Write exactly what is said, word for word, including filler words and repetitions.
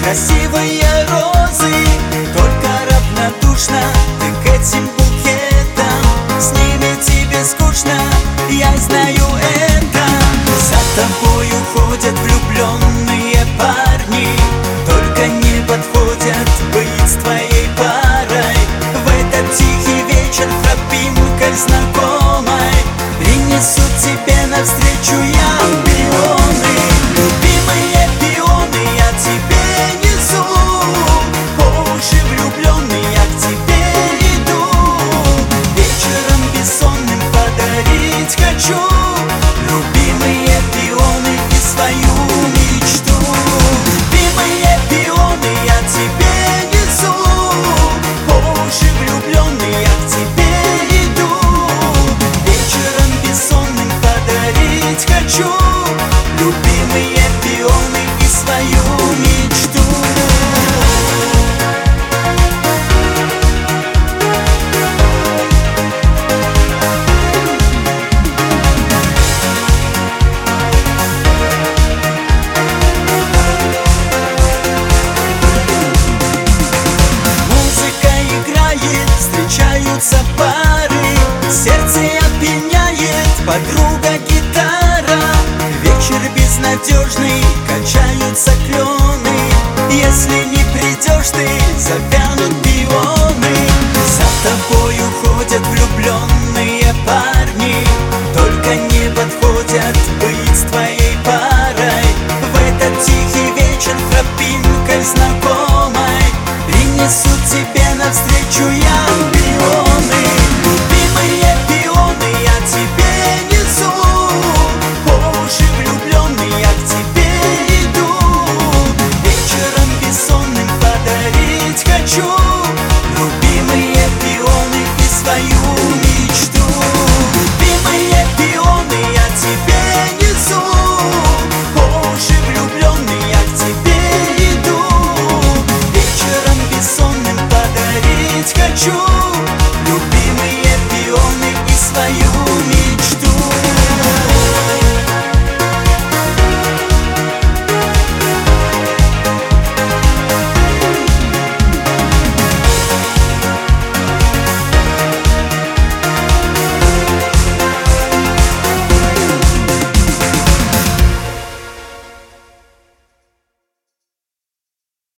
красивые розы, только равнодушна ты к этим букетам. С ними тебе скучно, я знаю это. За тобою ходят влюбленные парни, только не подходят быть с твоей парой. В этот тихий вечер тропинкой знакомой принесут тебе навстречу я пионы. Любимые пионы, я тебе несу, по уши влюбленный я к тебе иду. Вечером бессонным подарить хочу любимые пионы и свою мечту. Любимые пионы, я тебе несу, по уши влюбленный я к тебе иду. Вечером бессонным подарить хочу любимые пионы и свою мечту. Музыка играет, встречаются пары, сердце опьяняет подруга гитара. Вечер безнадежный, качаются клены, если не придешь ты, завянут пионы. За тобою ходят влюбленные парни, только не подходят быть с твоей парой. В этот тихий вечер тропинкой знакомой принесут тебе навстречу я пионы. Любимые пионы, я тебе несу, по уши влюбленный я к тебе иду. Вечером бессонным подарить хочу любимые пионы и свою мечту. Любимые пионы, я тебе несу, по уши влюбленный я к тебе иду. Вечером бессонным подарить хочу